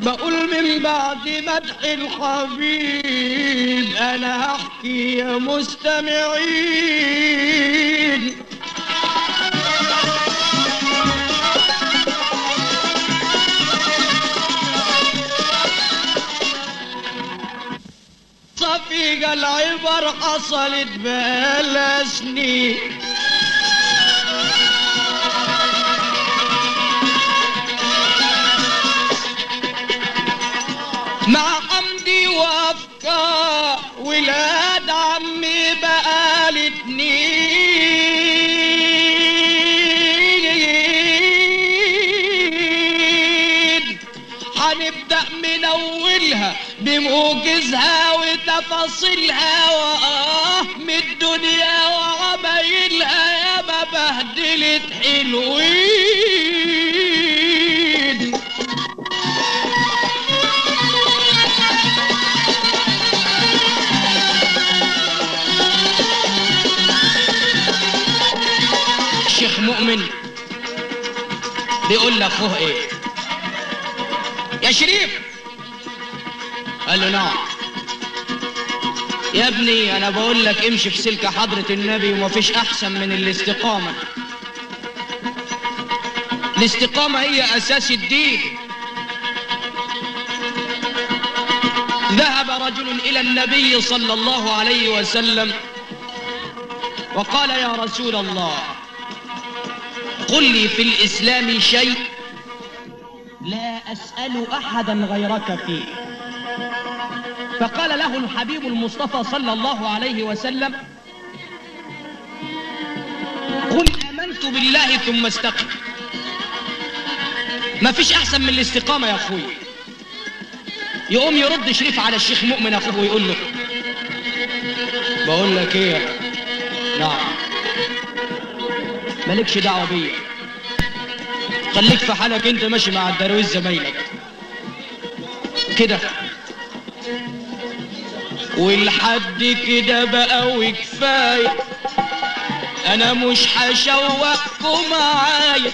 بقول من بعد مدح الحبيب انا هحكي يا مستمعين. صفيقة العبر حصلت بقالها سنين، مع حمدي وافكار ولاد عمي بقال اتنين. حنبدأ من اولها بموجزها وتفاصيلها وآه من الدنيا وعمايلها يا ما بهدلت حلوين. الشيخ مؤمن بيقول لاخوه ايه؟ يا شريف. قال له نعم. يا ابني انا بقول لك امشي في سلك حضرة النبي ومفيش احسن من الاستقامة. الاستقامة هي اساس الدين. ذهب رجل الى النبي صلى الله عليه وسلم وقال يا رسول الله قل لي في الاسلام شيء لا اسأل احدا غيرك فيه. فقال له الحبيب المصطفى صلى الله عليه وسلم قل آمنت بالله ثم استقم. ما فيش احسن من الاستقامة يا اخوي. يقوم يرد شريف على الشيخ مؤمن اخوه ويقول له بقول لك ايه؟ نعم. مالكش دعوة بيا، خليك في حالك، انت ماشي مع الدرويش زمايلك كده والحد كده بقى وكفاية. انا مش هشوقكم معايا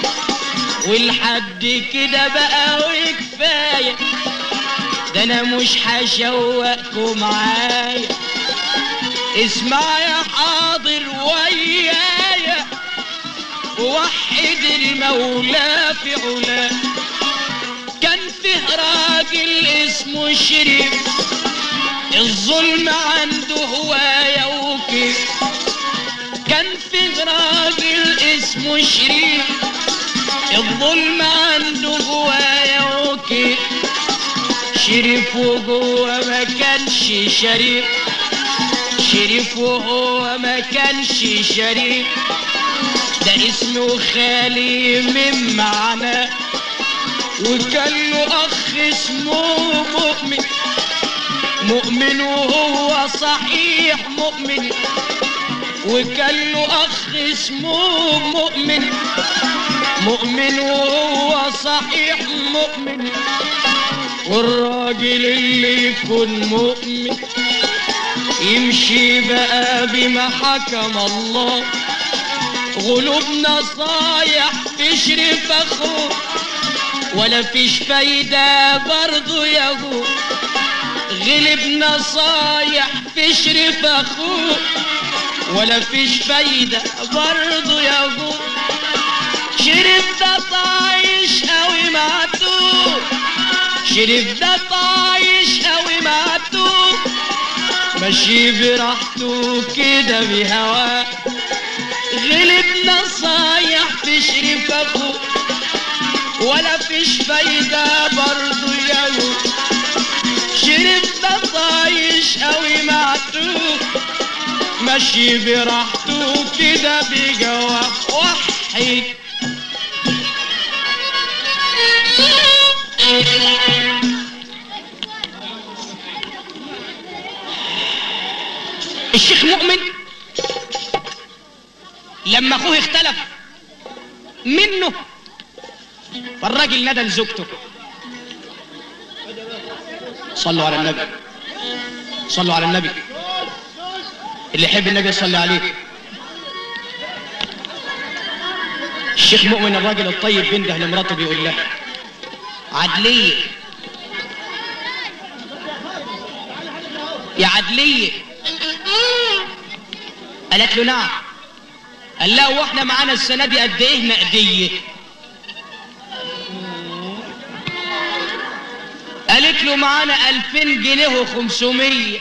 والحد كده بقى وكفاية. ده انا مش هشوقكم معايا. اسمع يا حاضر ويايا ووحد المولى في علاه. كان فيه راجل اسمه شريف الظلم عنده هواية وكيف. كان فيه راجل اسمه شريف الظلم عنده هواية وكيف. شريف وجوه ما كانش شريف، شريف وهو ما كانش شريف. ده اسمه خالي من معناه. وكان له اخ اسمه مؤمن، مؤمن وهو صحيح مؤمن. وكان له اخ اسمه مؤمن، مؤمن وهو صحيح مؤمن. والراجل اللي يكون مؤمن يمشي بقى بما حكم الله. غلوبنا صايح في شريف اخوه ولا فيش فايدة برضو ياهو. غلبنا صايح في شريف اخوه ولا فيش فايدة برضو ياهو. شريف ده طايش قوي معتوه، شريف ده طايش قوي معتوه. ماشي براحته كده بهواه. غلبنا صايح في شريف اخوه ولا فيش فايدة برضو ياهو. شريف ده طايش قوي معتوه. ماشي براحته كده بجواه. وحيد الشيخ مؤمن لما اخوه اختلف منه فالراجل ندى لزوجته. صلوا على النبي، صلوا على النبي. اللي يحب النبي يصلي عليه. الشيخ مؤمن الراجل الطيب بينده لمراته بيقول لها عدلية يا عدلية. قالت له نعم. قال لها واحنا معانا السنة دي قد ايه نقدية؟ قالت له معانا 2000 جنيه و500.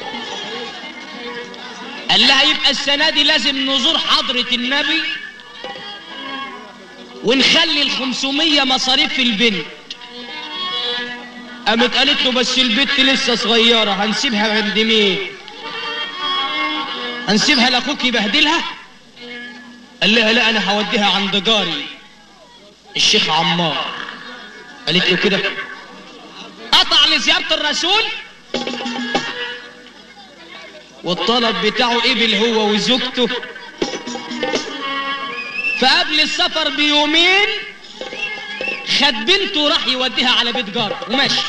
قال لها يبقى السنة دي لازم نزور حضرة النبي ونخلي ال500 مصاريف البنت. قامت قالت له بس البنت لسه صغيرة، هنسيبها عند مين؟ هنسيبها لاخوك يبهدلها؟ قال لها لا انا هوديها عند جاري الشيخ عمار. قالت له كده. قطع لزيارة الرسول والطلب بتاعه قبل هو وزوجته. فقبل السفر بيومين خد بنته وراح يوديها على بيت جاره وماشي.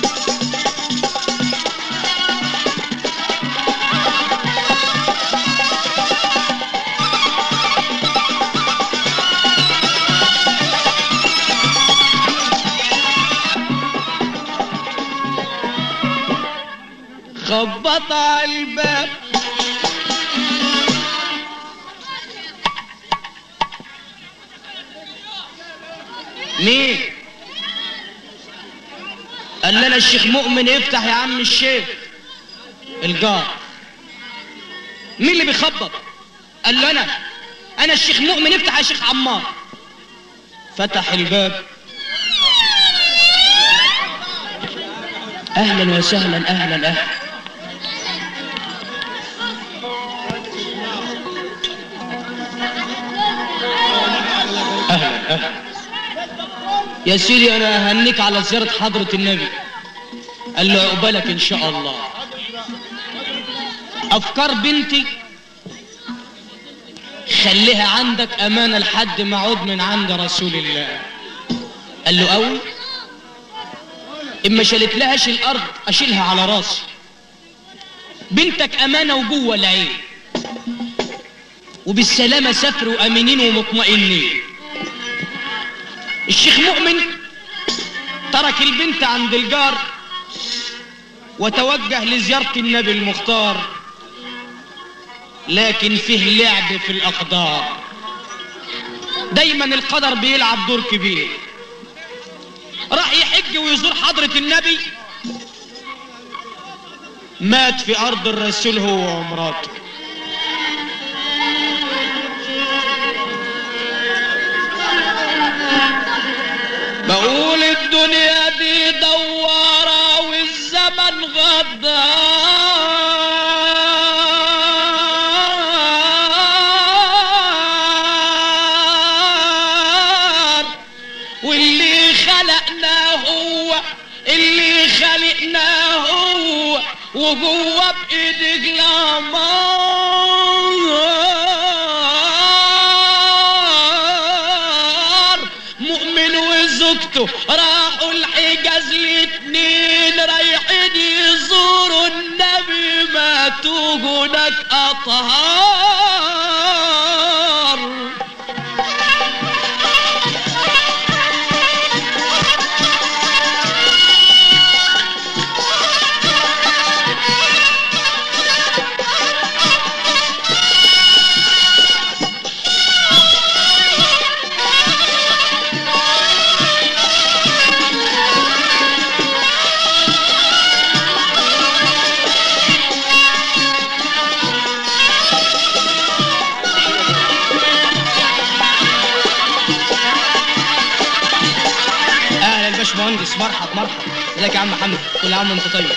خبط على الباب مين؟ قال لنا الشيخ مؤمن. يفتح يا عم الشيخ. الجار. مين اللي بيخبط؟ قال له انا الشيخ مؤمن. يفتح يا شيخ عمار. فتح الباب. اهلا وسهلا. اهلا اهلا. اهلا اهلا يا سيدي، انا اهنيك على زيارة حضرة النبي. قال له عقبالك ان شاء الله. افكار بنتي خليها عندك امانة لحد ما اعود من عند رسول الله. قال له قوي. اما شلت لهاش الارض اشيلها على راسي. بنتك امانة وجوه العين وبالسلامة سافروا امنين ومطمئنين. الشيخ مؤمن ترك البنت عند الجار وتوجه لزيارة النبي المختار، لكن فيه لعب في الأقدار. دايما القدر بيلعب دور كبير. راح يحج ويزور حضرة النبي، مات في أرض الرسول هو ومراته. بقول الدنيا دي دوارة والزمن غدار، واللي خلقنا هو اللي خلقنا هو وجوه بإيدك الأمار. مؤمن وزوجته راحوا الحجاز الاتنين رايحين يزوروا النبي، ماتوا هناك أطهار. باشمهندس مرحب مرحب. ازيك يا عم محمد؟ كل عام وانت طيب.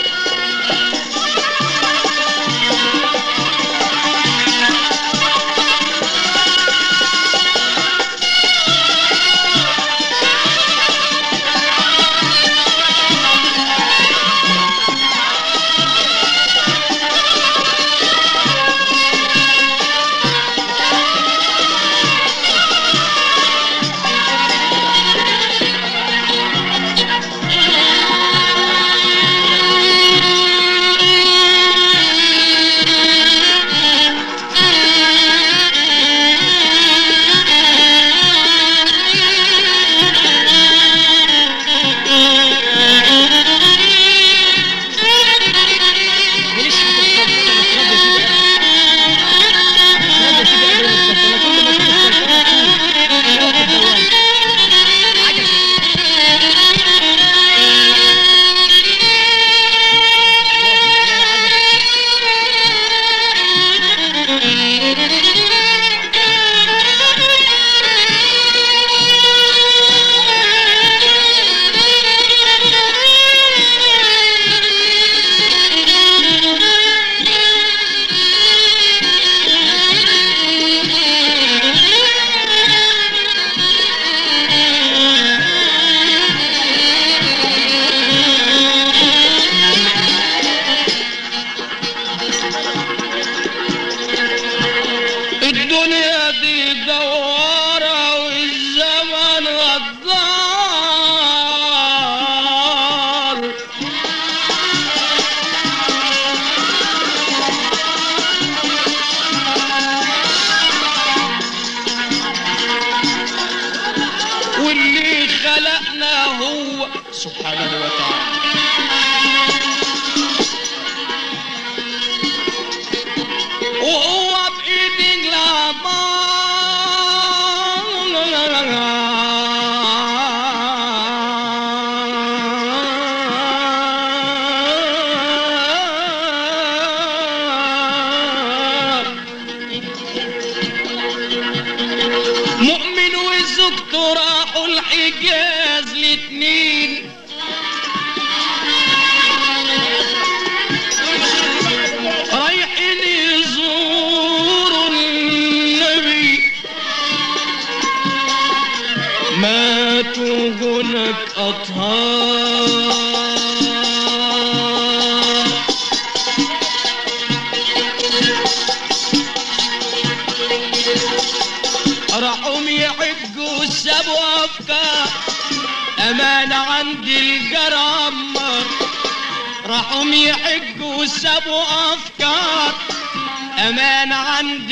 واللي خلقنا هو سبحانه وتعالى. وهو بإيدك مؤمن وزوجته راحوا الحجاز الاتنين، رايحين يزوروا النبي، ماتوا هناك أطهار. راحوا يحجوا سابوا أفكار أمانة عند الجرامر، راحوا يحجوا سابوا أفكار أمانة عند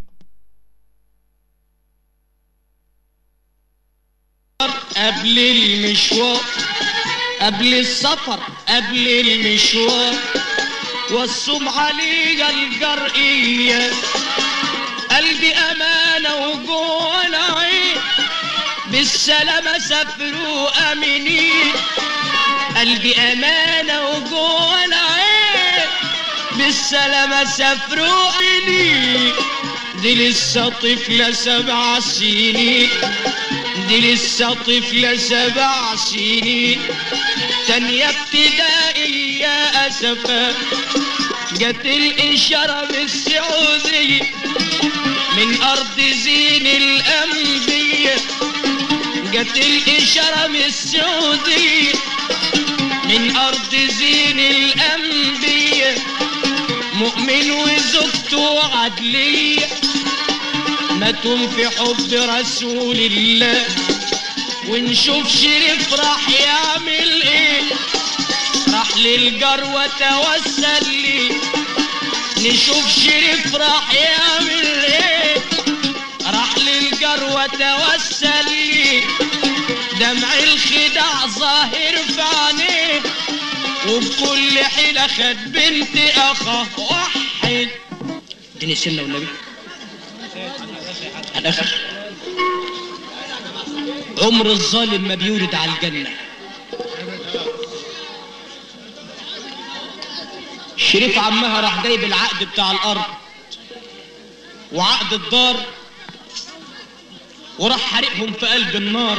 قبل المشوار، قبل السفر، قبل المشوار والصوم علي الجرئية، قلبي أمانة وجوه العين بالسلامة سافروا أمنين، قلبي أمانة وجوه العين بالسلامة سافروا أمنين. دي لسه طفلة 7 سنين، دي لسه طفلة 7 سنين، تانية ابتدائي يا أسفة، جت الإشارة بالسعودية من أرض زين الأنبياء، جت الإشارة من السعودية من أرض زين الأنبياء، مؤمن وزوجته عدلية ماتوا في حب رسول الله. ونشوف شريف راح يعمل ايه، راح للجروة توسل لي، نشوف شريف راح يعمل ايه، راح للجروة توسل لي، دمع الخداع ظاهر في عينيه وبكل حيلة خد بنت اخاه. وحد اديني سنة والنبي على الاخر. عمر الظالم ما بيورد على الجنة. شريف عمها راح جايب العقد بتاع الارض وعقد الدار وراح حرقهم في قلب النار،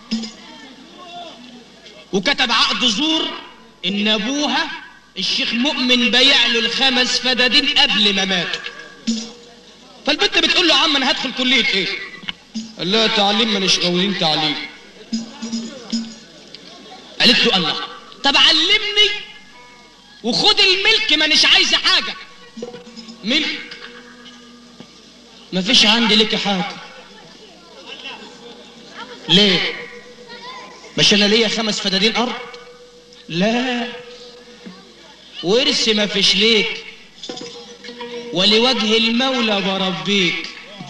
وكتب عقد زور ان ابوها الشيخ مؤمن بايع له ال5 فدادين قبل ما ماتوا. فالبنت بتقول له عم انا هدخل كلية ايه؟ قال لها تعليم، مانيش قاولين تعليم. قالت له الله طب علمني وخد الملك، مانيش عايزه حاجه. ملك؟ مفيش عندي لك حاجه. ليه؟ مش انا ليا 5 فدادين ارض؟ لا، ورث مفيش ليك، ولوجه المولى بربيك.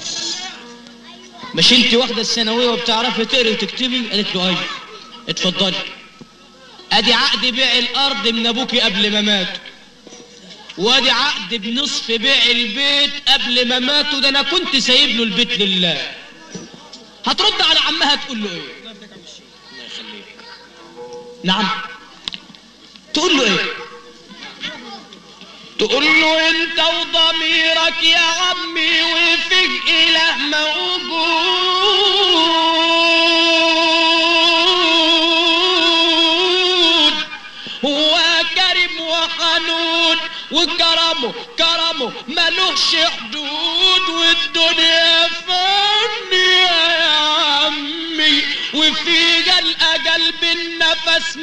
مش انت واخده الثانويه وبتعرفي تقري وتكتبي؟ قالت له ايوه. اتفضلي ادي عقد بيع الارض من ابوكي قبل ما مات، وادي عقد بنصف بيع البيت قبل ما ماتوا، ده انا كنت سايب له البيت لله. هترد على عمها تقول له ايه؟ الله يخليك. نعم. تقول له ايه؟ تقول له انت وضميرك يا عمي وفيك اله موجود، هو كريم وحنون وكرمه ملوش حدود، والدنيا فانية يا عمي وفيها الاجل بالنفس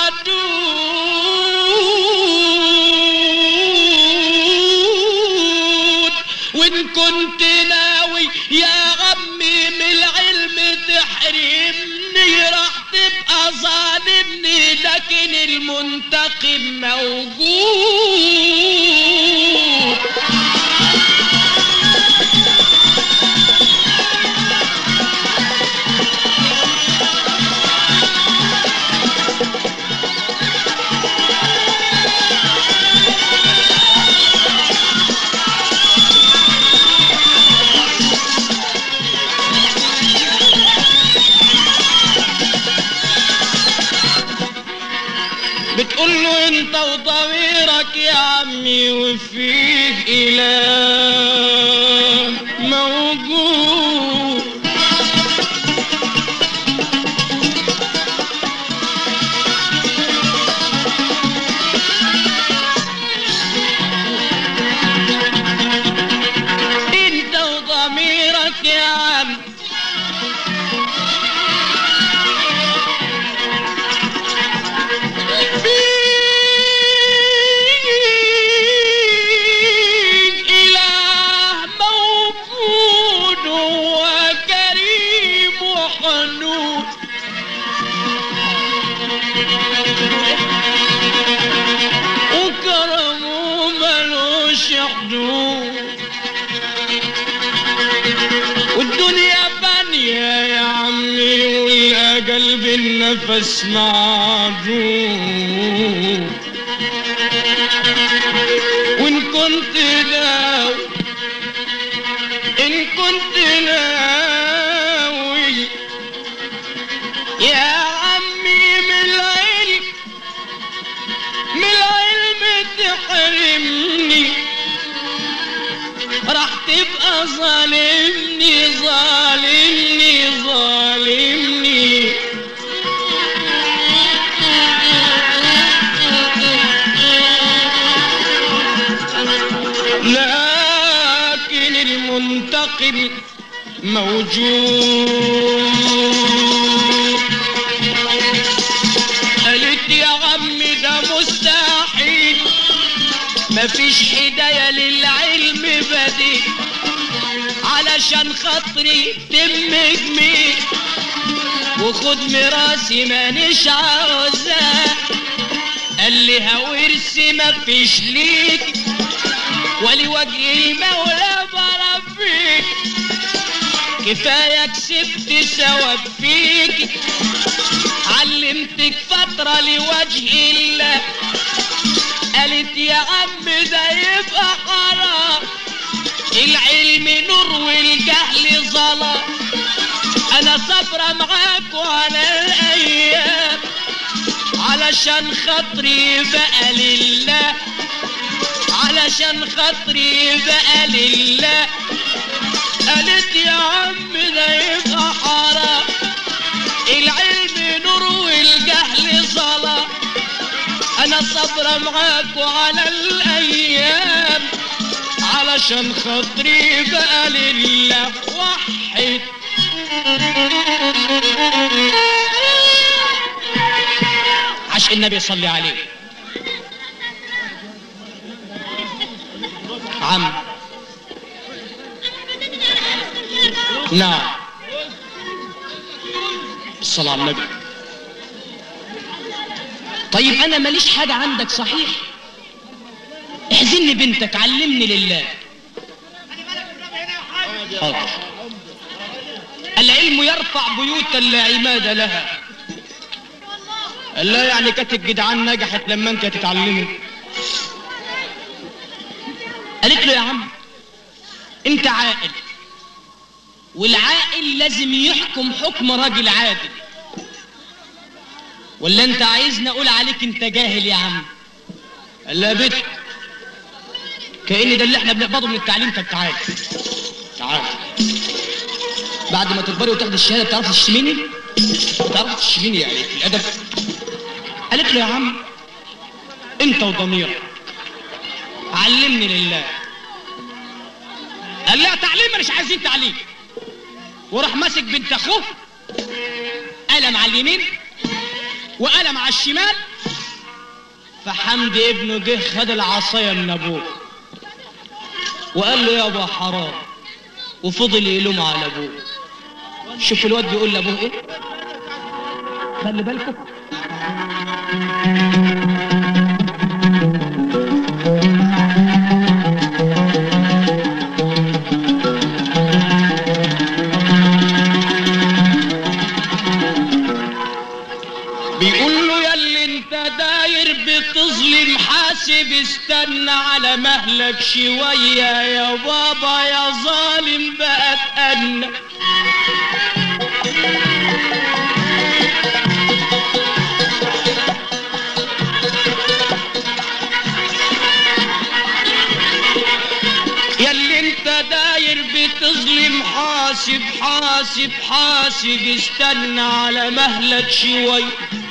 معدود. وان كنت ناوي يا عمي من العلم تحرمني راح تبقى ظالمني، لكن المنتقم موجود. انت وضميرك يا عمي وفيك اله موجود. انت وضميرك يا عمي وكرمه ملوش حدود، والدنيا فانية يا عمي والأجل بالنفس معدود. وإن كنت ناوي إن كنت ناوي يا عمي من العلم تحرمني راح تبقى ظالمني ظالمني ظالمني. لكن المنتقم موجود. قالت يا عمي ده مستحيل مفيش هداية للعلم بديل، علشان خاطري تم جميل وخد مراسي مانيش عاوزاه. قال لي هورثي مفيش ليك ولوجه المولى بربيك، كفاية كسبت ثواب فيك، علمتك فترة لوجه الله. قالت يا عم ده يبقى حرام، العلم نور والجهل ظلام، انا صابرة معاكوا على الايام علشان خاطري بقى لله، علشان خاطري بقى لله. قالت يا عم ده يبقى حرام، العلم نور والجهل ظلام، انا صابرة معاكوا على الايام علشان خاطري بقى لله. وحد عشان النبي صلي عليه. عم نعم الصلاة على النبي. طيب انا ماليش حاجة عندك صحيح، احزني بنتك علمني لله. حاضر. العلم يرفع بيوتا لا عماد لها. لا يعني كانت الجدعان نجحت لما انت تتعلمي. قالت له يا عم انت عاقل، والعاقل لازم يحكم حكم راجل عادل، ولا انت عايزني اقول عليك انت جاهل يا عم؟ قال لا بت كأن ده اللي احنا بنقبضه من التعليم. طب تعال تعال بعد ما تكبري وتاخدي الشهاده بتعرفي تشتميني؟ بتعرفي تشتميني يعني في الادب؟ قالت له يا عم انت وضميرك علمني لله. قال لا تعليم مش عايزين تعليم، وراح ماسك بنت اخوه قلم على اليمين وقلم على الشمال، فحمدي ابنه جه خد العصايه من ابوه وقال له يا ابو حرام، وفضل يلوم على ابوه. شوف الواد يقول لابوه ايه، خلي بالكم. بيقول له يا اللي انت داير بتظلم حاسب، استنى على مهلك شوية يا بابا يا ظالم بقى اتأنى. حاسب حاسب حاسب استنى على مهلك شوي.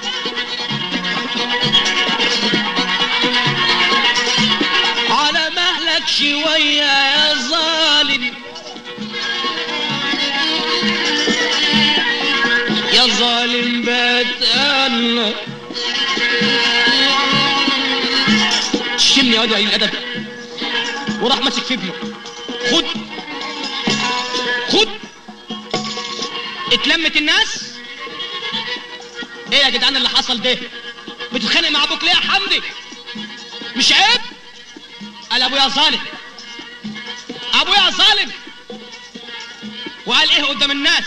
على مهلك شوية يا ظالم، يا ظالم بتأنى. شمني يا قليل الأدب، وراح ماسك في ابنه. خد خد. اتلمت الناس. ايه يا جدعان اللي حصل ده؟ بتتخانق مع ابوك ليه يا حمدي؟ مش عيب؟ قال ابويا ظالم، ابويا ظالم. وقال ايه قدام الناس؟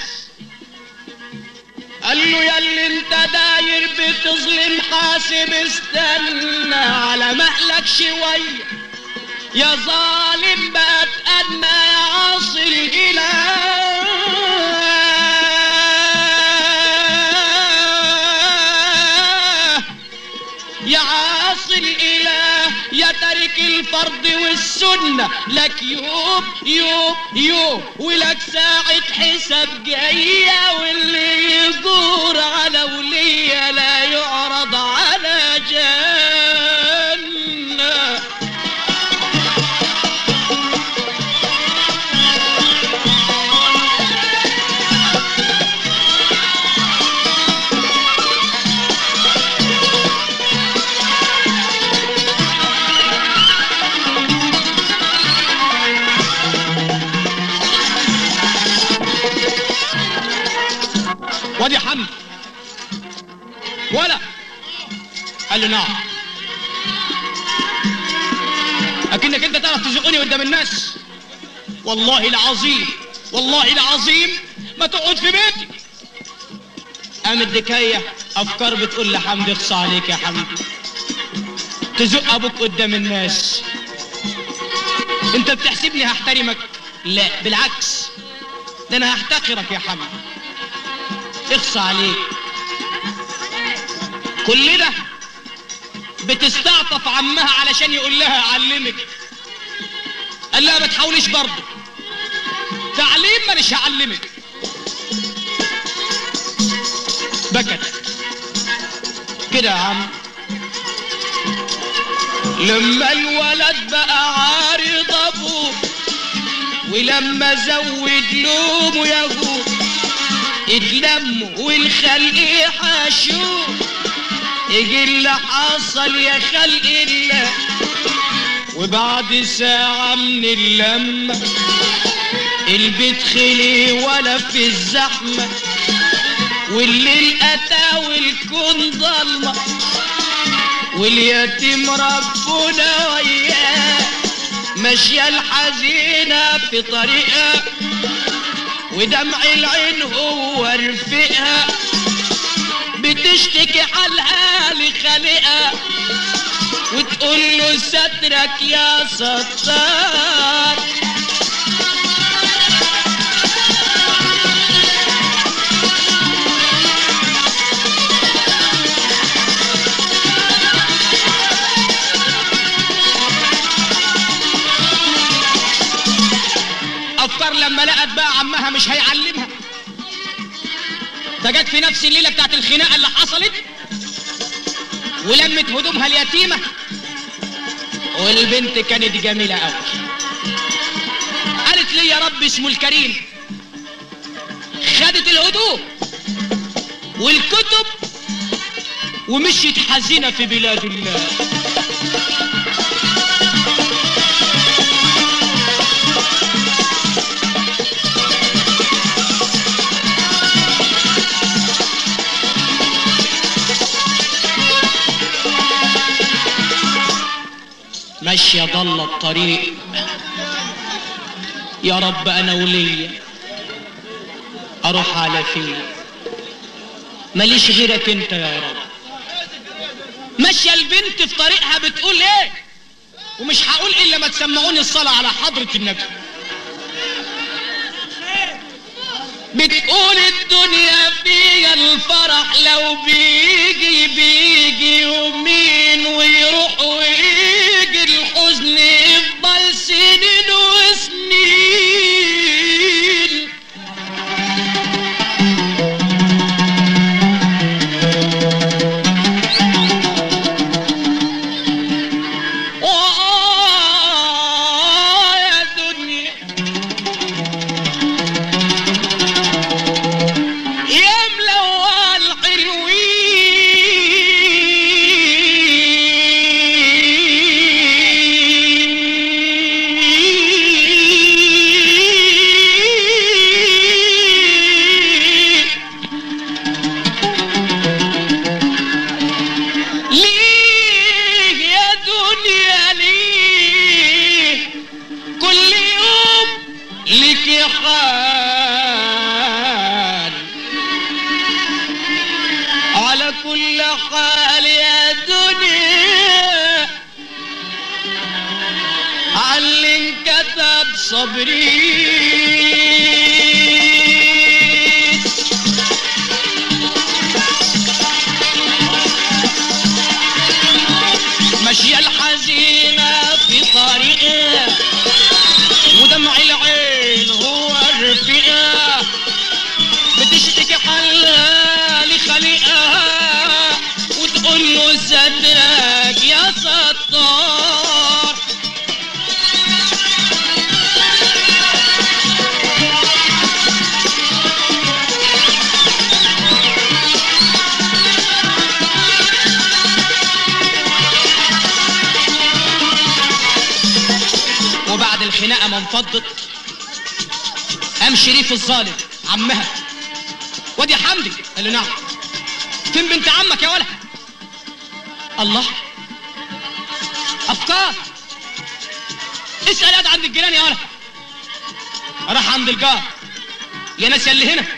قال له يا اللي انت داير بتظلم حاسب استنى على مهلك شويه، يا ظالم بقت أدنى يا عاصي الإله. يا عاصي الإله يا تارك الفرض والسنة، لك يوم يوم يوم ولك ساعة حساب جاية، واللي يدور على ولية لا يعرض على جنة. وادي يا حمد ولا؟ قال له نعم. اكنك انت تعرف تزقني قدام الناس؟ والله العظيم والله العظيم ما تقعد في بيتي. قامت دكايه افكار بتقول لحمد اخصى عليك يا حمد، تزق ابوك قدام الناس. انت بتحسبني هحترمك؟ لا بالعكس، ده انا هحتقرك يا حمد. اخصى عليك. كل ده بتستعطف عمها علشان يقول لها اعلمك. قال لها ما تحاوليش برضه، تعليم مانيش هعلمك. بكت كده يا عم. لما الولد بقى عارض ابوه، ولما زود لومه يا ابوه، اتلموا والخلق يحاشوه. يجي اللي حصل يا خلق الله، وبعد ساعة من اللمة البيت خلي ولا في الزحمة، والليل أتى والكون ضلمة، واليتيم ربنا وياه ماشية الحزينة في طريقها، ودمع العين هو رفيقها، بتشتكي حالها لخالقها، وتقول له سترك يا ستار. افكار لما لقت بقى عمها مش هيعلمها، فجت في نفس الليله بتاعت الخناقه اللي حصلت، ولمت هدومها اليتيمه، والبنت كانت جميله قوي. قالت لي يا رب اسمه الكريم، خدت الهدوم والكتب ومشيت حزينه في بلاد الله. ماشية ضل الطريق، يا رب انا وليا اروح على فين؟ ماليش غيرك انت يا رب. ماشية البنت في طريقها بتقول ايه؟ ومش هقول الا ما تسمعوني الصلاة على حضرة النبي. بتقول الدنيا فيها الفرح، لو بيجي يومين ويروح ويجي الحزن يفضل سنين وسنين. كل حال يا دنيا علي انكتب صبري. ماشية الحزينة في طريقها ودمع العين هو الرفيقة بتشتكي حالها لخليقها وتقول له سترك يا ستار. وبعد الخناقة ما انفضت قام شريف الظالم عمها واد يا حمدي. قال له نعم. فين بنت عمك يا ولد؟ الله افكار. اسال ياد عند الجيران يا ولد. راح عند الجار. يا ناس اللي هنا.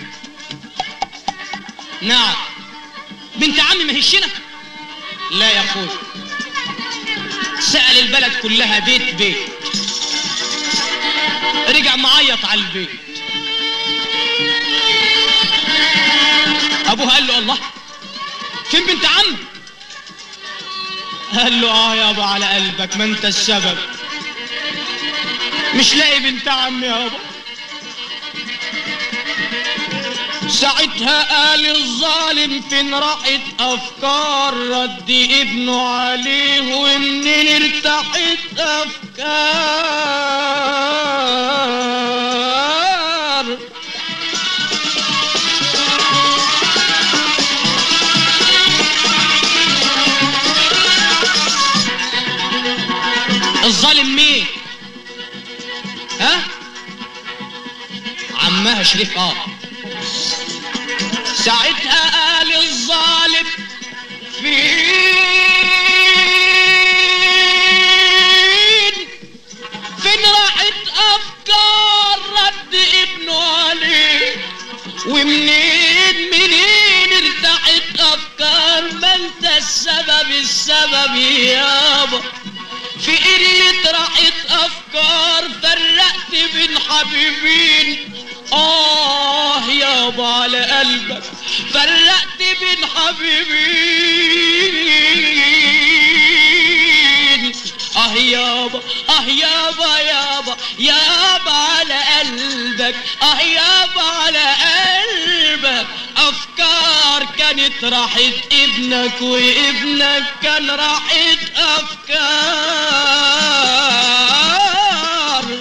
نعم. بنت عمي ما هيش هنا؟ لا يا اخوي. سأل البلد كلها بيت بيت. رجع معيط على البيت. ابوه قال له الله فين بنت عمي؟ قال له يابا على قلبك ما انت السبب. مش لاقي بنت عمي يابا. ساعتها قال الظالم فين راحت افكار رد ابنه عليه ومنين ارتاحت افكار. الظالم مين؟ ها؟ عمها شريف. ساعتها قال الظالم فين راحت افكار رد ابنه عليه ومنين ارتاحت افكار. ما انت السبب يابا في قلة راحت افكار. فرقت بين حبيبين يابا على قلبك. فرقت بين حبيبين يابا يابا على قلبك. يابا على قلبك. افكار كانت راحت ابنك وابنك كان راحت افكار.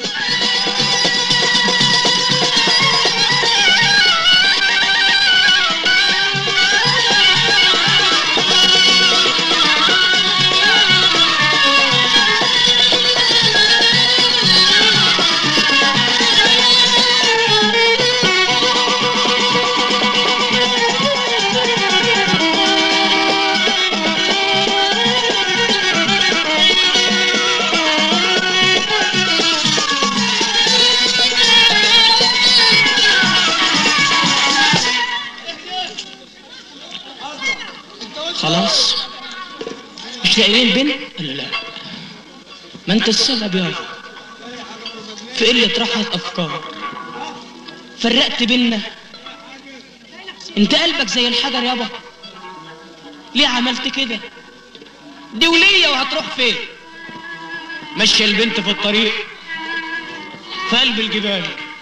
خلاص مش لاقيين بنت؟ لا ما انت السبب يابا في قلة راحة افكار. فرقت بينا. انت قلبك زي الحجر يابا. ليه عملت كده؟ دي ولية وهتروح فين؟ مشي البنت في الطريق في قلب الجبال.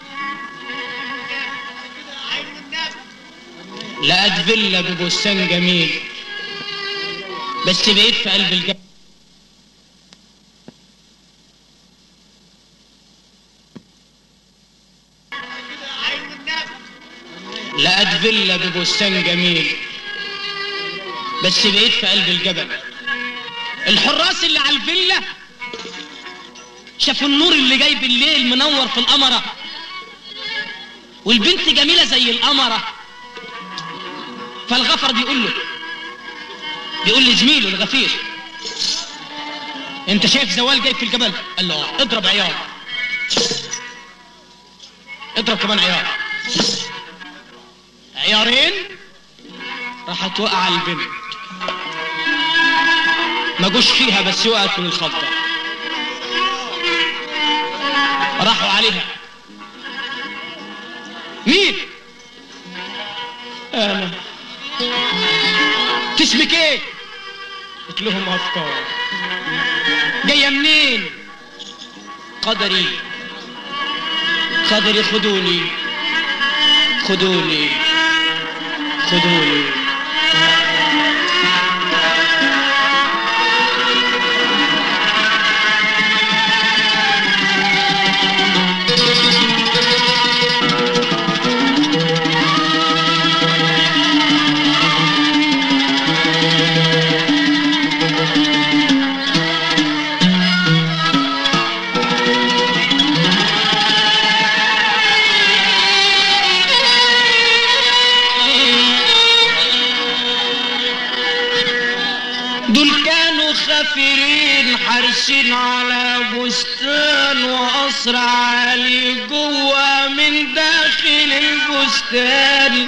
لقت فيلا ببستان جميل بس بعيد في قلب الجبل. لقت فيلا ببستان جميل بس بعيد في قلب الجبل. الحراس اللي على الفيلا شافوا النور اللي جاي بالليل منور في القمرة والبنت جميلة زي القمرة. فالغفر بيقول لزميله الغفير انت شايف زوال جاي في الجبل؟ قال له اضرب عيار. اضرب كمان عيار. عيارين راحت وقع البنت، ما جوش فيها بس وقعت من الخضة. راحوا عليها، مين؟ انا. تسمك ايه؟ قلت لهم افكار. جايه منين؟ قدري. قدري، خدوني خدوني خدوني. خافرين حرسين على بستان وقصر عالي جوا من داخل البستان.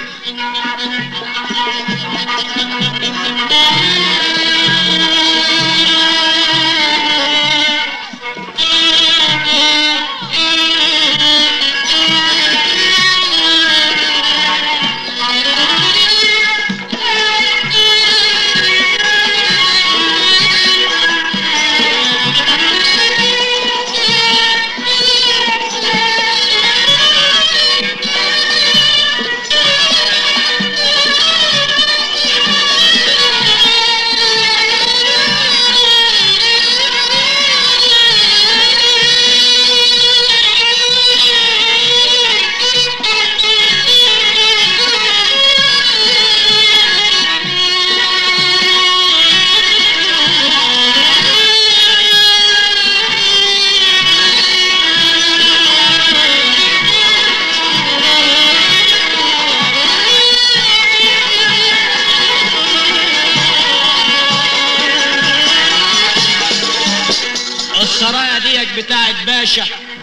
السرايا ديك بتاعت باشا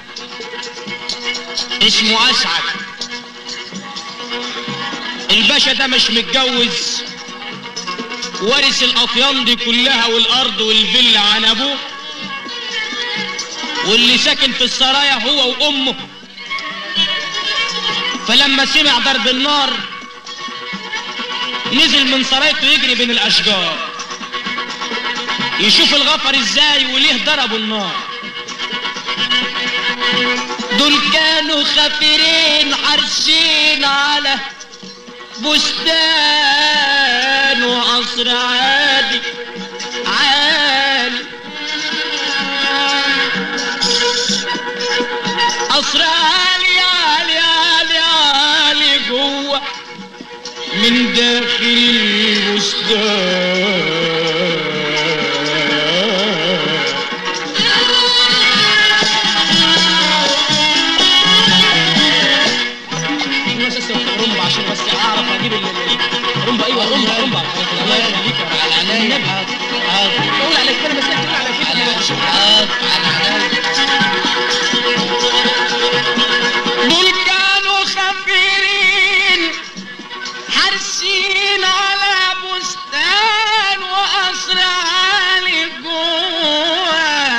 اسمه اسعد. الباشا ده مش متجوز، وارث الاطيان دي كلها والارض والفيلا عن ابوه، واللي ساكن في السرايا هو وامه. فلما سمع ضرب النار نزل من سرايته يجري بين الاشجار يشوف الغفر ازاي وليه ضربوا النار. دول كانوا خافرين حرسين على بستان وقصر عالي عالي، قصر عالي عالي عالي عالي جوه من داخل البستان. عشان بس اعرف اجيب الرمبه. ايوه الرمبه الله يخليك على عينيا. بقول على كده بس تقول على كده على عينيا. دول كانوا خافرين حارسين على بستان وقصر عالي جوه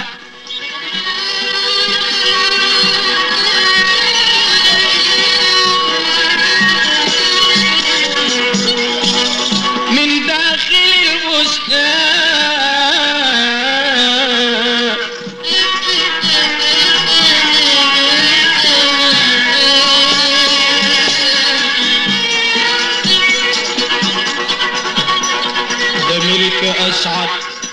من داخل البستان. ده ملك أسعد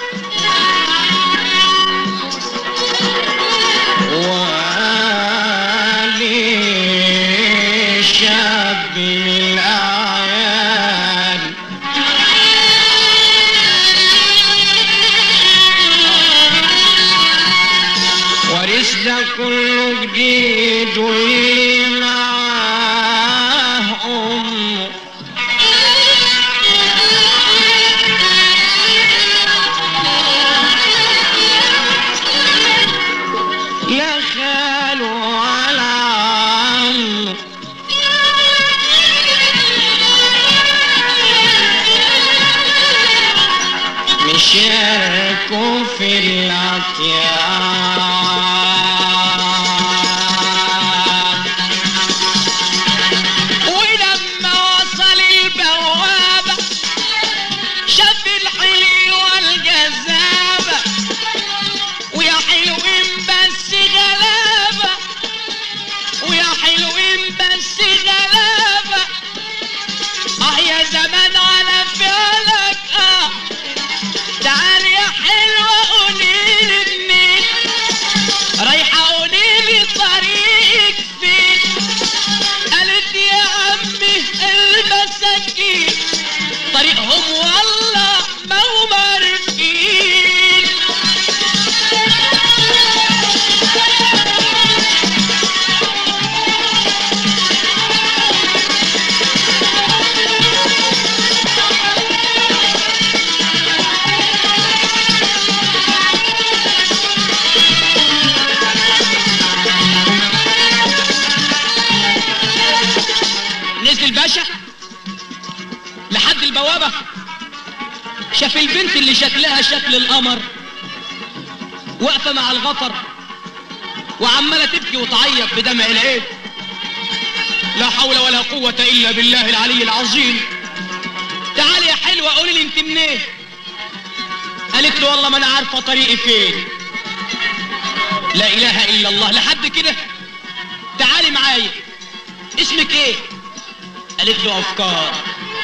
وعلي شاب من الأعيان. ورث ده كله جديد واللي معاه أمه. لا خاله ولا عمه، في الأطياب. ولما وصل البوابة شاف الحلوة الجذابة، ويا حلوين بس غلابة، ويا حلوين بس غلابة. يا زمان على فعلك تعال يا حلوة قوليلي منين رايحة، قوليلي طريقك فين. قالت يا عمي المساكين طريقهم والله ما هم عارفين. نزل الباشا لحد البوابة، شاف البنت اللي شكلها شكل القمر واقفة مع الغفر وعمالة تبكي وتعيط بدمع العين. لا حول ولا قوة إلا بالله العلي العظيم. تعالي يا حلوة قولي لي انت منين. قالت له والله ما انا عارفة طريقي فين. لا إله إلا الله. لحد كده؟ تعالي معايا. اسمك ايه؟ قالت له أفكار.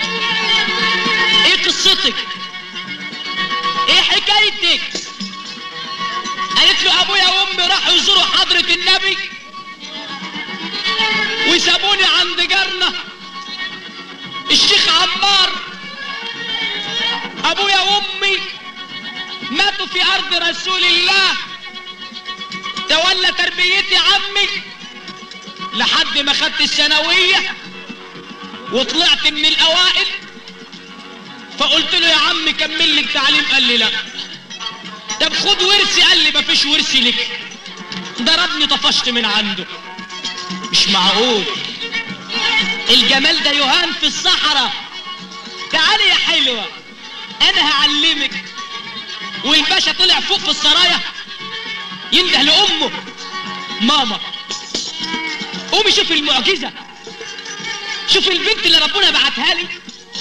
ايه قصتك؟ ايه حكايتك؟ قالت له ابويا وامي راحوا يزوروا حضرة النبي وسابوني عند جارنا الشيخ عمار. ابويا وامي ماتوا في ارض رسول الله، تولى تربيتي عمي لحد ما خدت الثانوية وطلعت من الاوائل. فقلت له يا عم كمل لي التعليم، قال لي لا. طب خد ورثي، قال لي مفيش ورثي لك. ضربني طفشت من عنده. مش معقول الجمال ده يهان في الصحراء. تعالي يا حلوة انا هعلمك. والباشا طلع فوق في السرايا ينده لامه ماما قومي شوف المعجزة، شوف البنت اللي ربنا بعتها لي.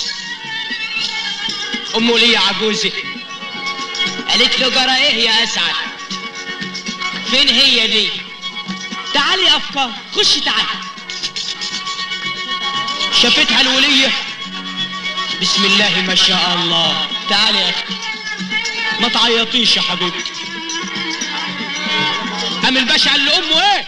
امه ليه يا عجوزة؟ قالت له جرى ايه يا اسعد؟ فين هي دي؟ تعالي يا افكار خش تعالي. شافتها الولية بسم الله ما شاء الله. تعالي يا اختي ما تعيطيش يا حبيبتي. قام الباشا قال لامه ايه؟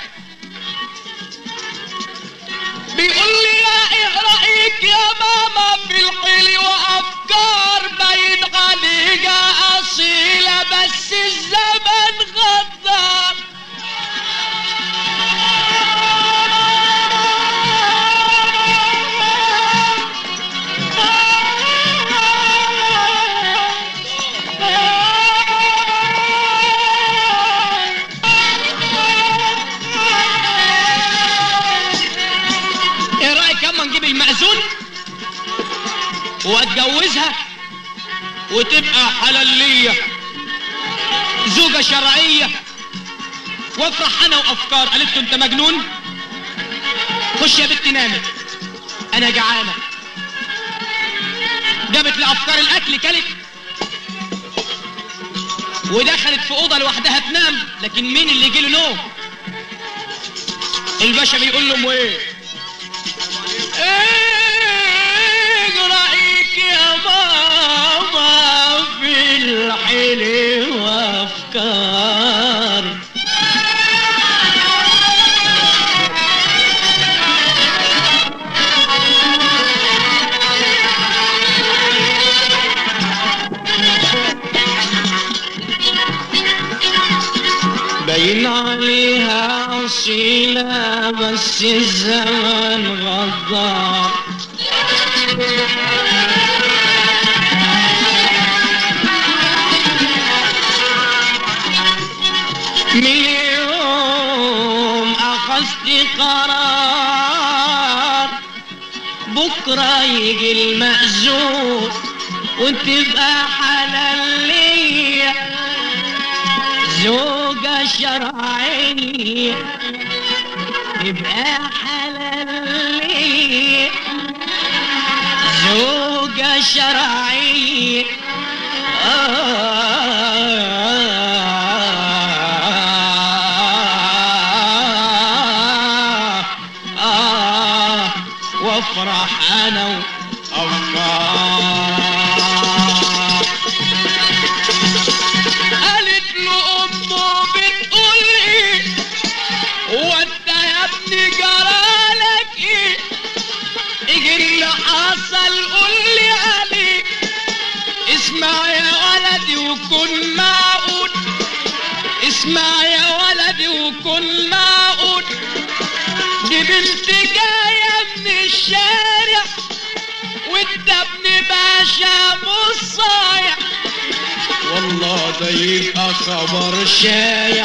بيقول لي يا ايه رايك يا ماما في الحلوة افكار باين عليها اصيلة بس الزمن غدار. نجيب المأذون واتجوزها وتبقى حلالية زوجة شرعية وافرح انا وافكار. قالت له انت مجنون؟ خش يا بنت نامت انا جعانة. جابت لافكار الاكل كلت ودخلت في اوضه لوحدها تنام. لكن مين اللي يجي له نوم؟ الباشا بيقول له ايه رأيك يا ماما في الحلوة أفكار؟ باين عليها أصيلة بس الزمن غدار. من يوم أخذت قرار بكرة يجي المأذون وتبقى حلال ليا زوجة شرعية تبقى حلال لي، زوجة شرعية وافرح انا وافكار. قالت له امه بتقول ايه وانت يا ابني جرالك ايه؟ اجي اللي حصل قول لي عليه. اسمع يا ولدي وكن معقول، اسمع يا ولدي وكن معقول. دي بنت جايه من الشارع وانت ابن باشا مش صايع، والله ده يبقى خبر شايع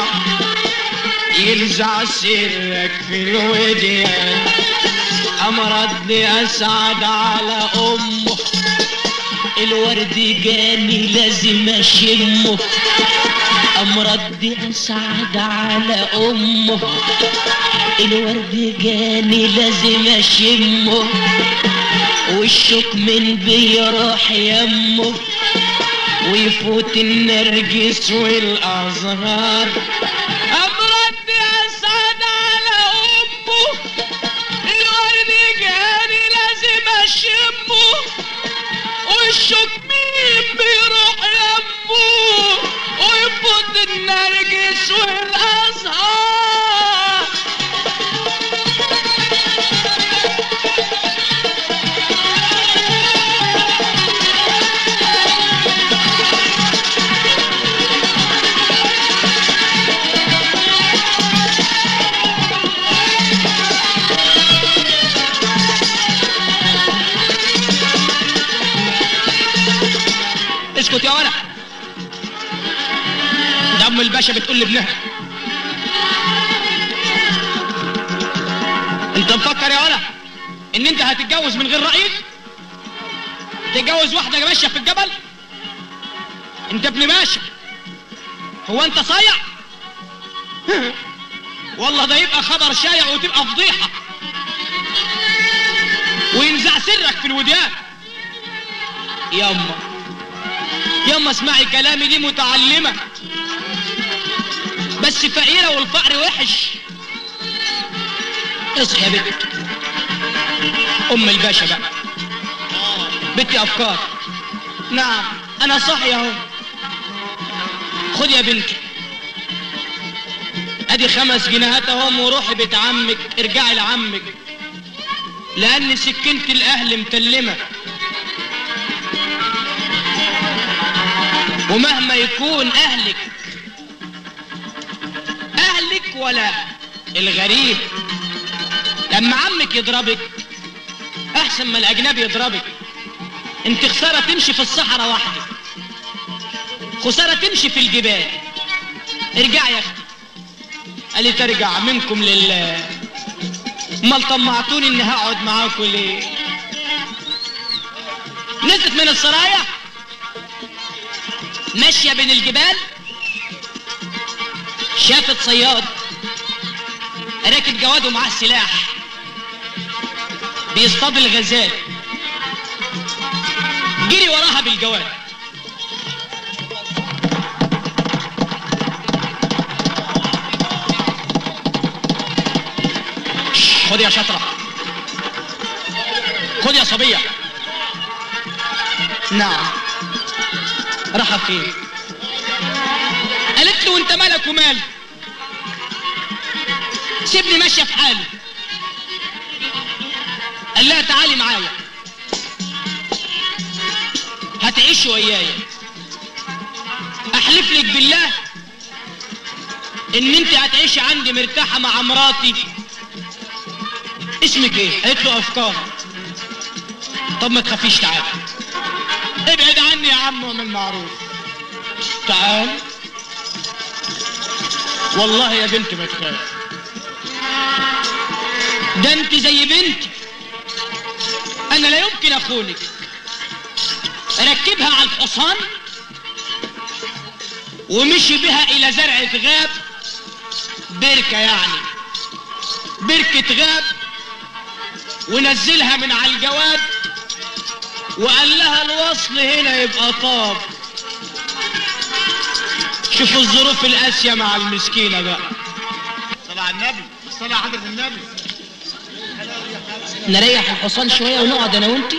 يلزع سرك في الوديان. امرضني اسعد على امه، الورد جاني لازم اشمه. امرضني اسعد على امه، الورد جاني لازم اشمه. والشوك من بيروح يمه ويفوت النرجس والازهار. امرضني اسعد على امه، الورد جاني لازم اشمه. والشوك مين بيروح يمه ويفوت النرجس والازهار. اسكت يا ولد، ده ام الباشا بتقول لابنها. انت مفكر يا ولد ان انت هتتجوز من غير رأيك؟ تتجوز واحدة ماشية في الجبل؟ انت ابن باشا، هو انت صايع؟ والله ده يبقى خبر شايع وتبقى فضيحة وينزع سرك في الوديان. ياما ياما اسمعي كلامي، دي متعلمة بس فقيرة والفقر وحش. اصحي يا بنت. ام الباشا بقى بنتي افكار. نعم انا صاحي اهو. خد يا بنتي ادي 5 جنيهات اهم وروحي بيت عمك، ارجعي لعمك لان سكينة الاهل متلمة، ومهما يكون اهلك ولا الغريب، لما عمك يضربك احسن ما الاجنبي يضربك. انت خسارة تمشي في الصحراء وحدك، خسارة تمشي في الجبال. ارجعي يا اختي. قالت ارجع منكم لله، امال طمعتوني اني هقعد معاكم ليه؟ نزلت من السرايا ماشية بين الجبال، شافت صياد راكب جواد ومعاه سلاح بيصطاد الغزال، جري وراها بالجواد. خد يا شطرة، خد يا صبية. نعم راح فين؟ قالت له وانت مالك ومالي، سيبني ماشية في حالي. قال لها تعالي معايا هتعيشي ويايا، احلف لك بالله ان انت هتعيشي عندي مرتاحة مع مراتي. اسمك ايه؟ قالت له افكار. طب ما تخافيش، تعال ابعد عني يا عم ومن معروف. تعال والله يا بنت ما تخاف، ده انت زي بنتي، انا لا يمكن اخونك. ركبها على الحصان ومشي بها الى زرعة غاب، بركة يعني بركة غاب، ونزلها من على الجواد وقال لها الوصل هنا يبقى طاب. شوفوا الظروف القاسية مع المسكينة بقى. صلى على النبي، صلى على حضرة النبي. نريح الحصان شوية ونقعد انا وانتي.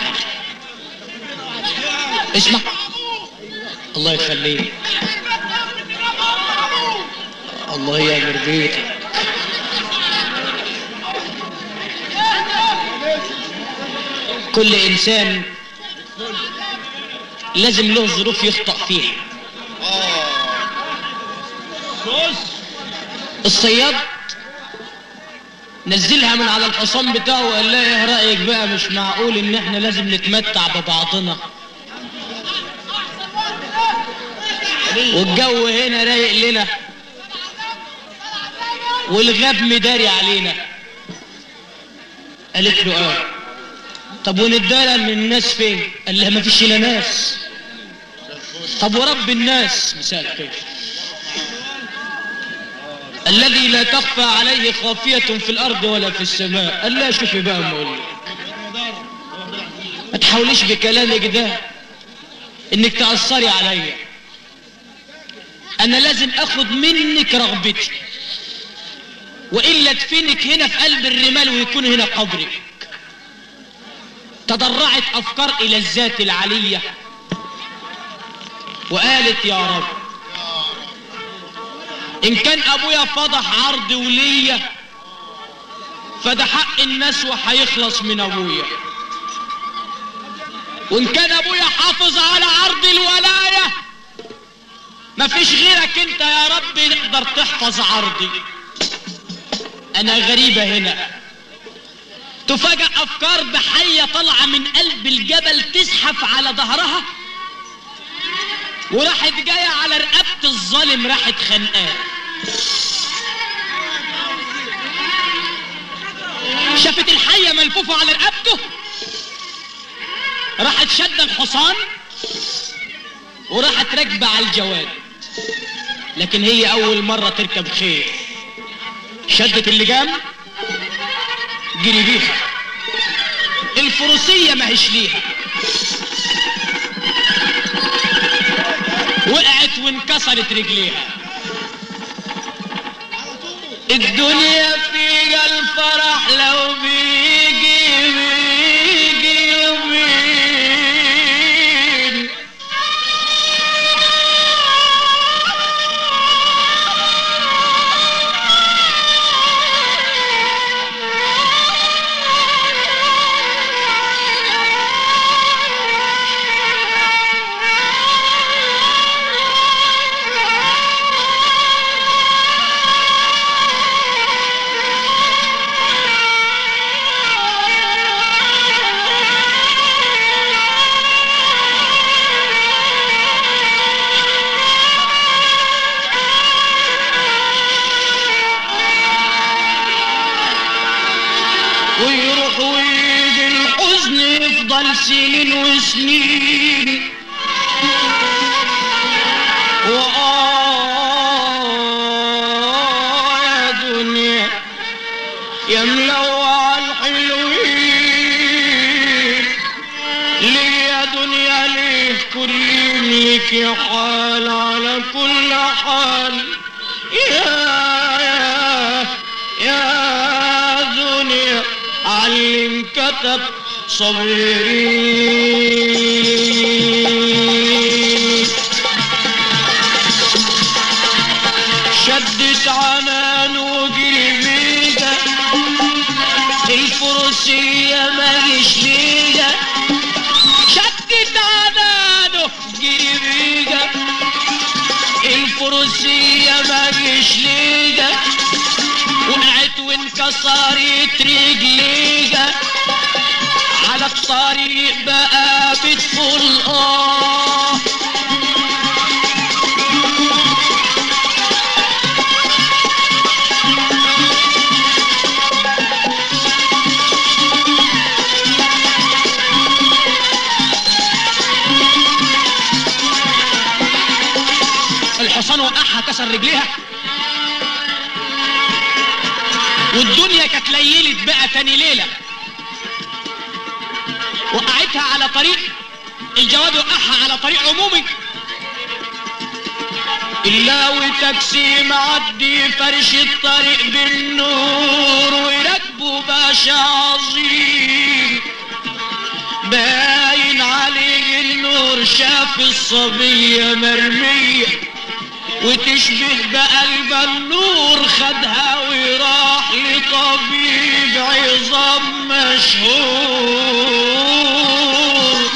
اسمع، الله يخليك، الله يامر بيتك. كل انسان لازم له ظروف يخطأ فيها. الصياد نزلها من على الحصان بتاعه وقال لها ايه رأيك بقى؟ مش معقول ان احنا لازم نتمتع ببعضنا، والجو هنا رايق لنا والغاب مداري علينا. قالت له اه. طب وندارى من الناس فين؟ قال لها ما فيش الا ناس. طب ورب الناس؟ مساء الخير، الذي لا تخفى عليه خافية في الارض ولا في السماء. قال لها شوفي بقى ما ما تحاوليش بكلامك ده انك تأثري عليا، انا لازم اخد منك رغبتي والا ادفنك هنا في قلب الرمال ويكون هنا قبرك. تضرعت افكار الى الذات العلية وقالت يا رب ان كان ابويا فضح عرض وليا فده حق الناس وهيخلص من ابويا، وان كان ابويا حافظ على عرض الولاية مفيش غيرك انت يا رب يقدر تحفظ عرضي. انا غريبة هنا. تفاجأ افكار بحية طالعة من قلب الجبل تزحف على ظهرها وراحت جاية على رقبة الظالم، راحت خنقاه. شافت الحية ملفوفة على رقبته، راحت شد الحصان وراحت راكبة على الجواد. لكن هي اول مرة تركب خيل، شدت اللجام جري بيها. الفروسية ما هيش ليها، وقعت وانكسرت رجليها. الدنيا فيها الفرح لو بيجي بيجي يومين، ويروح ويجي الحزن يفضل سنين وسنين. يا دنيا يا ملوعة الحلوين، ليه يا دنيا ليه كل يملك حال على كل حال. يا دنيا علم كتب صبري، شدت عنان وجربيدة الفروسية ماليش ليدة. شدت عنان وجربيدة الفروسية ماليش ليدة، وقعت وانكسرت رجليها على الطريق بقى بتقول الحصان وقعها كسر رجليها، والدنيا كانت ليلت بقى تاني ليلة، وقعتها على طريق الجواد، وقعها على طريق عمومي. إلا وتاكسي معدي فرش الطريق بالنور، ويركبوا باشا عظيم باين عليه النور، شاف الصبية مرمية وتشبه بقلب النور، خدها وراح لطبيب عظام مشهور.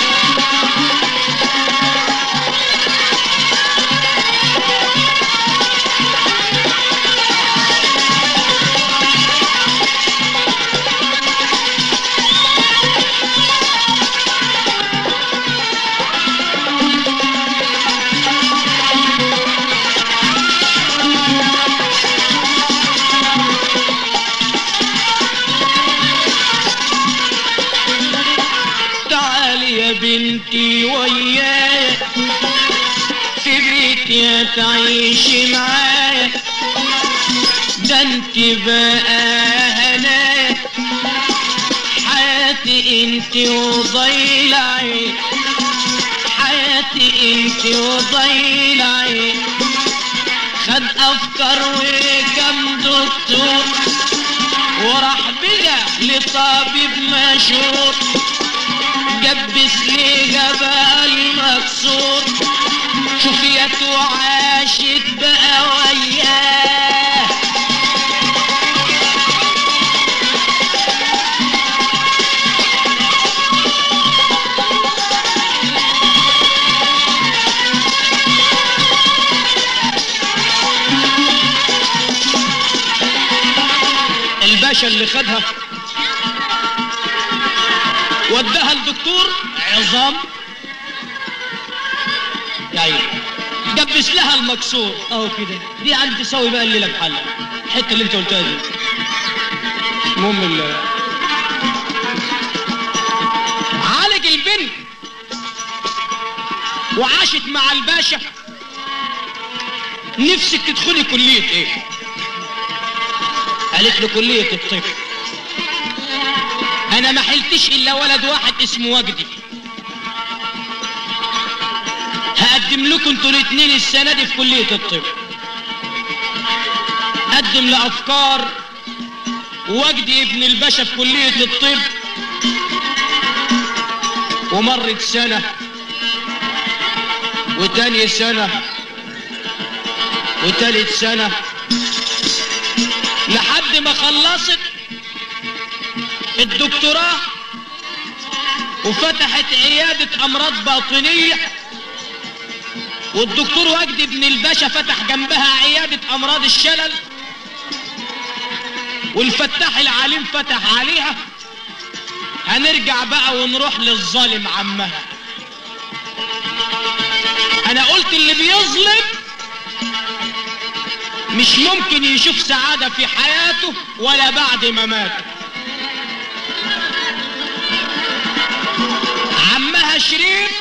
بنتي ويايا في بيتي تعيشي معايا، ده انت بقى هنايا حياتي انت وضيلعي، حياتي انت وضيلعي. خد افكار وكم دكتور وراح بقى لطبيب مشهور، جبس لي جبل مكسور، شفيت وعاشت بقى وياه. الباشا اللي خدها وداها الدكتور عظام، يعني جبس لها المكسور اهو كده. دي عم تسوي بقى الليله بحالها، الحته اللي انت قلتها دي. المهم عالج البنت وعاشت مع الباشا. نفسك تدخلي كليه ايه؟ قالت له كليه الطب. انا ما حلتش الا ولد واحد اسمه وجدي، هقدم لكم انتوا الاثنين السنه دي في كليه الطب. قدم لافكار وجدي ابن الباشا في كليه الطب، ومرت سنه وتاني سنه وتالت سنه لحد ما خلصت الدكتوراه وفتحت عيادة أمراض باطنية. والدكتور وجدي بن الباشا فتح جنبها عيادة أمراض الشلل، والفتاح العليم فتح عليها. هنرجع بقى ونروح للظالم عمها. أنا قلت اللي بيظلم مش ممكن يشوف سعادة في حياته ولا بعد ما مات. عمها شريف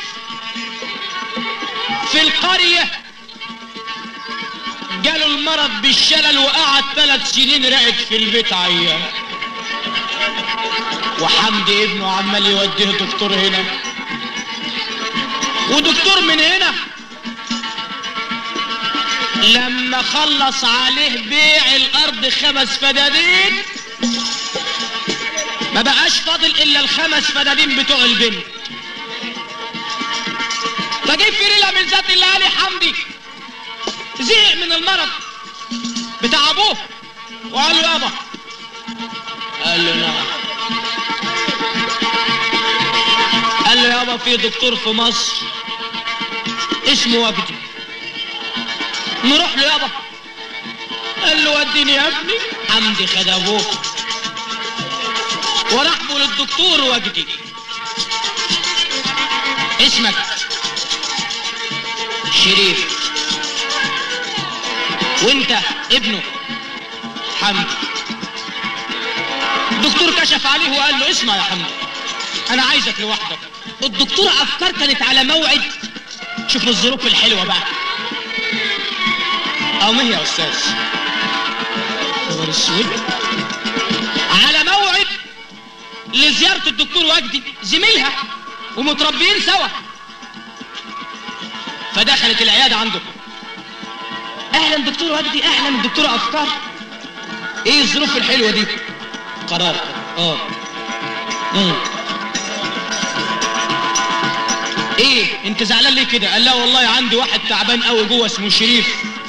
في القرية جاله المرض بالشلل وقعد 3 سنين راقد في البيت عيان، وحمدي ابنه عمال يوديه دكتور هنا ودكتور من هنا. لما خلص عليه بيع الارض 5 فدادين ما بقاش فاضل الا ال5 فدادين بتوع البنت. فجيب في ليله من ذات الليالي حمدي زهق من المرض بتاع ابوه وقال له يابا. قال له نعم. قال له يابا في دكتور في مصر اسمه وجدي، نروح له يابا. قال له وديني يا ابني. حمدي خد ابوه وراح له للدكتور وجدي. اسمك؟ شريف. وانت؟ ابنه حمدي. الدكتور كشف عليه وقال له اسمع يا حمدي انا عايزك لوحدك. الدكتور افكار كانت على موعد. شوف الظروف الحلوه بقى. قام يا استاذ نهار اسود على موعد لزياره الدكتور وجدي زميلها ومتربيين سوا، فدخلت العياده عنده. اهلا دكتور وجدي، اهلا الدكتوره افكار، ايه الظروف الحلوه دي؟ قرار ايه انت زعلان ليه كده؟ قال لا والله عندي واحد تعبان قوي جوه اسمه شريف،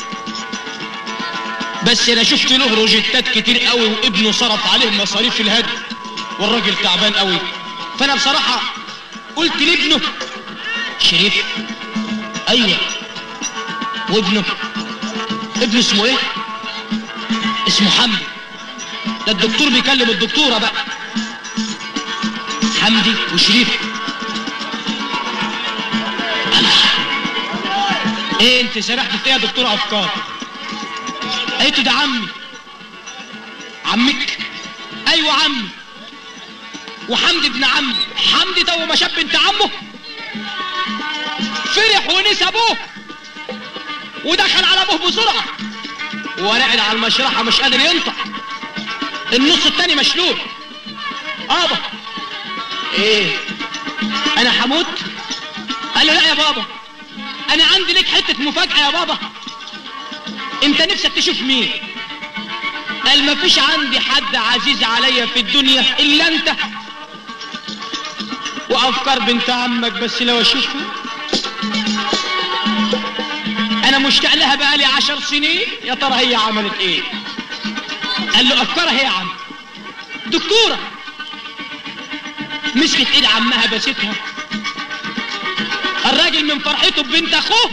بس انا شفت له روجيتات كتير قوي وابنه صرف عليه مصاريف الهدي والراجل تعبان قوي، فانا بصراحه قلت لابنه شريف. ايوه وابنه اسمه ايه؟ اسمه حمدي. ده الدكتور بيكلم الدكتوره بقى، حمدي وشريف. ايه انت سرحت فيها يا دكتوره افكار؟ قالت له ده عمي. عمك؟ ايوه عمي. وحمدي ابن عمي. حمدي تو ما شاف بنت عمه فرح ونسى ابوه ودخل على ابوه بسرعه ورقد على المشرحه مش قادر ينطق، النص التاني مشلول. بابا ايه انا هموت؟ قال له لا يا بابا انا عندي لك حته مفاجاه يا بابا. انت نفسك تشوف مين؟ قال مفيش عندي حد عزيز عليا في الدنيا الا انت وافكار بنت عمك، بس لو اشوفها انا مشتاق لها بقالي 10 سنين، يا ترى هي عملت ايه؟ قال له افكار هي يا عم. دكتوره مسكت ايد عمها بستها. الراجل من فرحته ببنت اخوه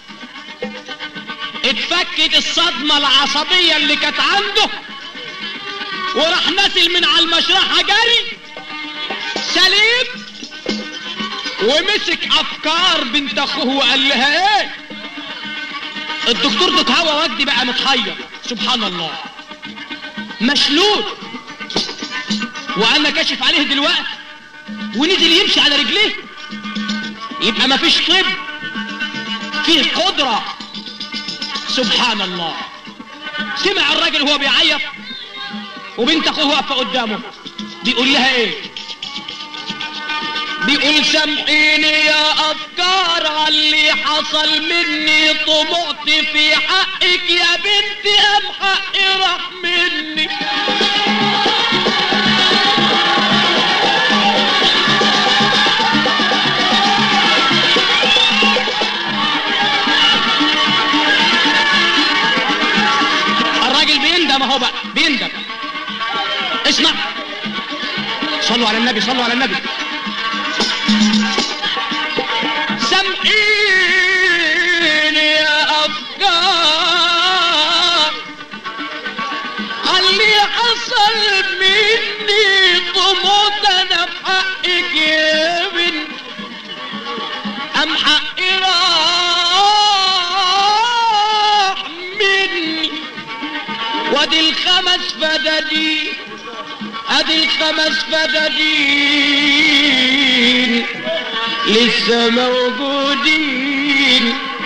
اتفكت الصدمه العصبيه اللي كانت عنده وراح نازل من على المشرحه جري سليم ومسك افكار بنت اخوه وقال لها ايه؟ الدكتور ده هوا وجدي بقى متحير، سبحان الله مشلول، وانا كاشف عليه دلوقتي ونزل يمشي على رجليه، يبقى مفيش طب فيه قدرة. سبحان الله. سمع الراجل وهو بيعيط وبنت اخوه واقفه قدامه بيقول لها ايه؟ بيقول سامحيني يا افكار على اللي حصل مني، طمعت في حقك يا بنتي ام حقي راح مني. الراجل بيندم اهو بقى، بيندم. اسمع، صلوا على النبي، صلوا على النبي. سامحيني يا افكار اللي حصل مني، طموت انا بحقك يا بنت ام حقي راح مني. وادي الخمس فدادين، ادي الخمس فدادين لسه موجودين،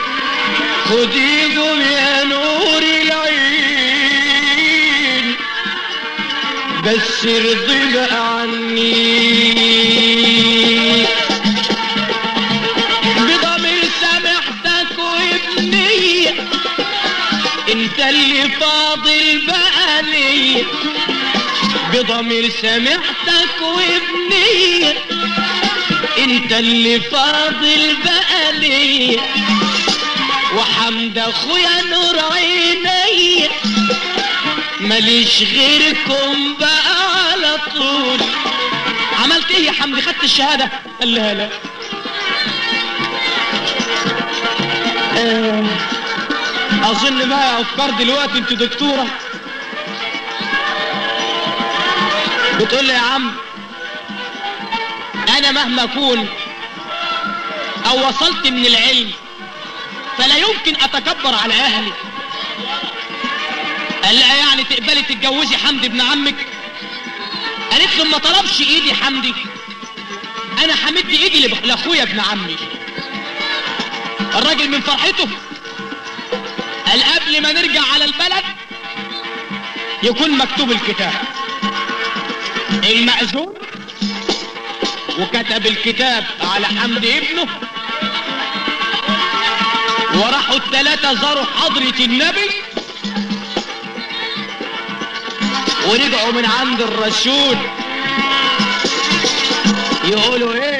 خديهم يا نور العين بس ارضي بقى عني. بضمير سامحتك وابني انت اللي فاضل بقى لي، بضمير سامحتك وابني انت اللي فاضل بقى لي، وحمد اخويا نور عيني ماليش غيركم بقى على طول. عملت ايه يا حمدي؟ خدت الشهاده؟ قال لها لا. اظن بقى يا افكار دلوقتي انت دكتوره بتقول لي يا عم انا مهما اكون او وصلت من العلم فلا يمكن اتكبر على اهلي. قال لها يعني تقبلي تتجوزي حمدي ابن عمك؟ قالت له ما طلبش ايدي حمدي، انا همد ايدي لاخويا ابن عمي. الراجل من فرحته قال قبل ما نرجع على البلد يكون مكتوب الكتاب. المأذون وكتب الكتاب على حمد ابنه، وراحوا الثلاثة زاروا حضرة النبي ورجعوا من عند الرسول يقولوا ايه؟